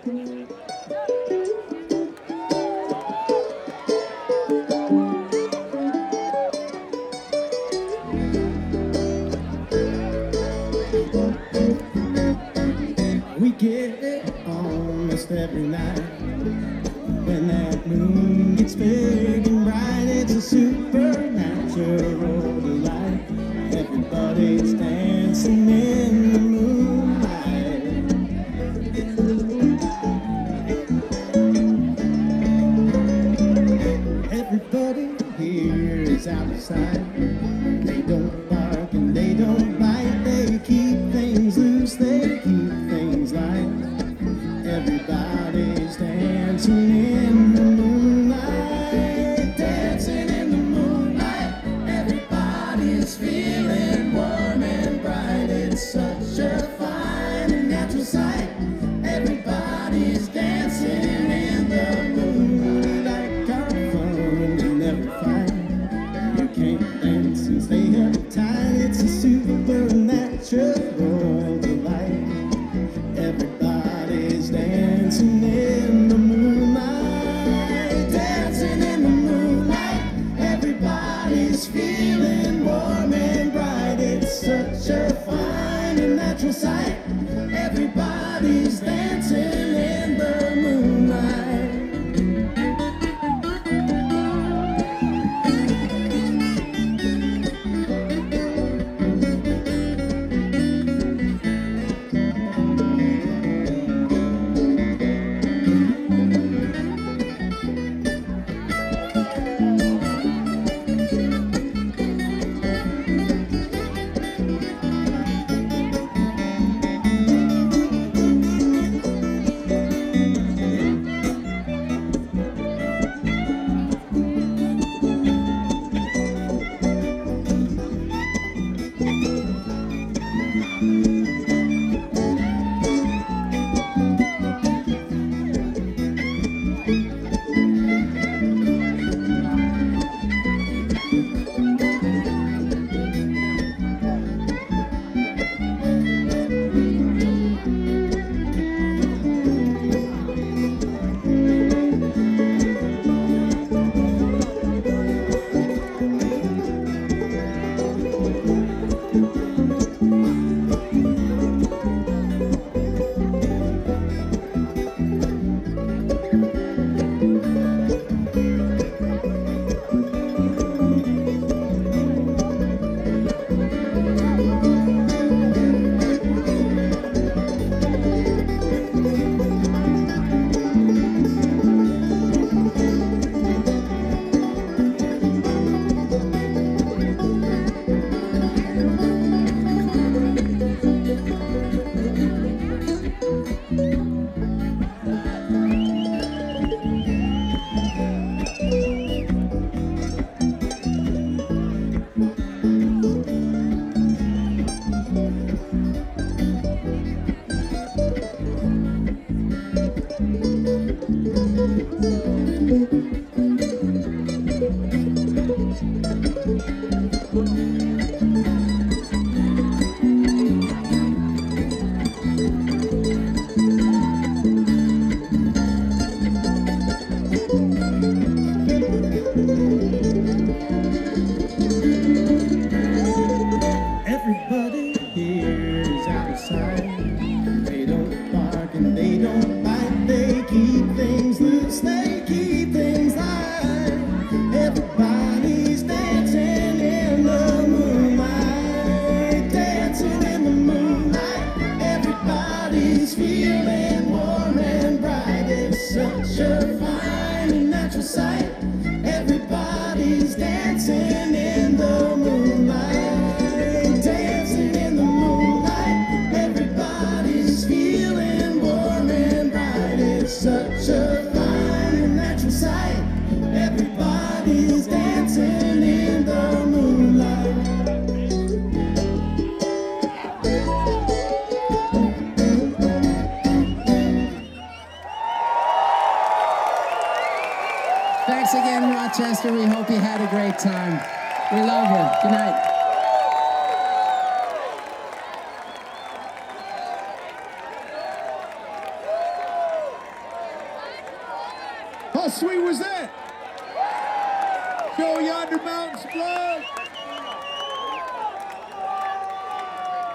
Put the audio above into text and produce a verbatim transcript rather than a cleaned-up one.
We get it almost every night. When that moon gets big and bright, it's a supernatural delight. Everybody's dancing in the moonlight. Everybody here is out of sight. They don't bark and they don't bite. They keep things loose, they keep things light. Everybody's dancing in the moonlight, dancing in the moonlight. Everybody's feeling warm and bright. It's such a fine and natural sight. Everybody's dancing in the moonlight. Like our fun and never fight. You can't dance and stay uptight. It's a supernatural delight. Everybody's dancing in the moonlight, dancing in the moonlight. Everybody's feeling warm and bright. It's such a fine and natural sight. Everybody's dancing in the moonlight. Everybody here is out of sight. They don't bark and they don't bite. They keep things loose, they keep things light. Everybody's dancing in the moonlight, dancing in the moonlight. Everybody's feeling warm and bright. It's such a fine and natural sight. Everybody's dancing in the moonlight, dancing in the moonlight. Everybody's feeling warm and bright. It's such a fine and natural sight. Everybody's dancing in the moonlight. Thanks again, Rochester. We hope you had a great time. We love you. Good night. How sweet was that? Show Yonder Mountains love.